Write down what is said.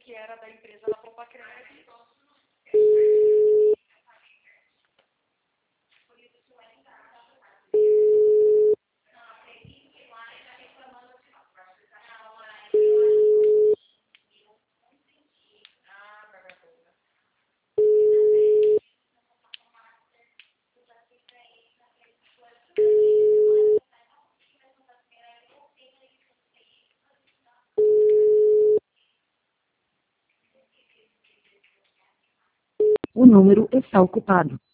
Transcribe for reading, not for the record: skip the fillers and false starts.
que era da empresa da Popacred. O número está ocupado.